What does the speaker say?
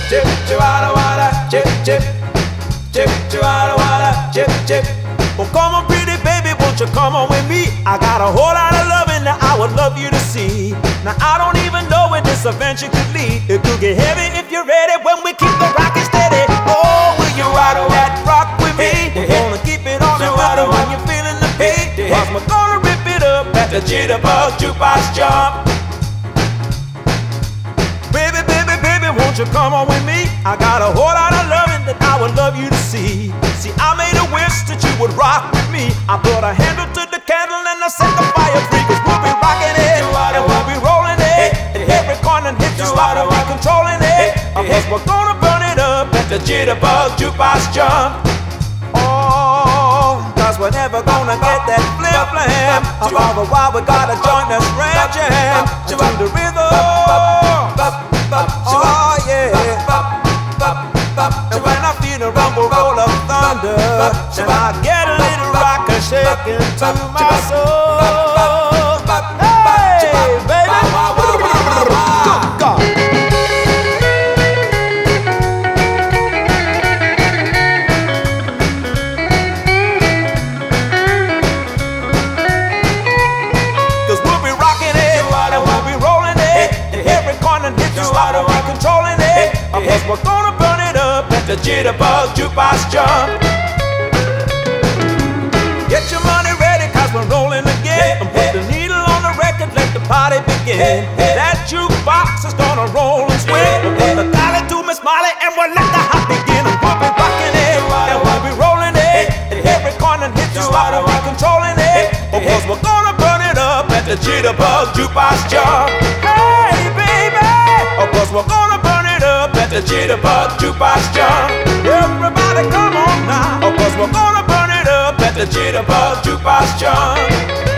chip, chip, chip, chip, chip, chip, chip. Well, come on, pretty baby, won't you come on with me? I got a whole lot of loving that I would love you to see. Now I don't even know where this adventure could lead. It could get heavy if you're ready when we keep the rockin' steady. Oh, will you ride that rock with me? We're gonna keep it on the rhythm when you're feeling the beat. Cause we're gonna rip it up at the Jitterbug Jukebox Jump. Baby, baby, baby, won't you come on with me? I got a whole lot of loving that I would love you to see. See, I made a wish that you would rock with me. I put a handle to the candle and I set the fire free. Cause we'll be rocking it and we'll be rolling it. And every corner hit you spot, we'll be controlling it. Cause we're gonna burn it up at the Jitterbug Jukebox Jump. Oh, cause we're never gonna get that flim-flam. All the while we gotta join this ram jam to the rhythm. Oh yeah. And when I feel the rumble roll of thunder, and I get a little rock and shaking to my soul. Hey, baby, good God. Cause we'll be rocking it, and we'll be rolling it, and every corner hit you out, and we're controlling it. Cause we're gonna burn it up at the Jitterbug Jukebox Jump. Get your money ready, cause we're rolling again. And put the needle on the record, let the party begin. That jukebox is gonna roll and swing. We'll put the dollar to Miss Molly and we'll let the hop begin. And we'll be rocking it, and we'll be rolling it. And every corner hit you out, and we're controlling it. Because we're gonna burn it up at the Jitterbug Jukebox Jump. Hey, baby, because we're gonna burn it up at the Jitterbug Jukebox Jump. Everybody come on now, because we're gonna burn it up at the Jitterbug Jukebox Jump.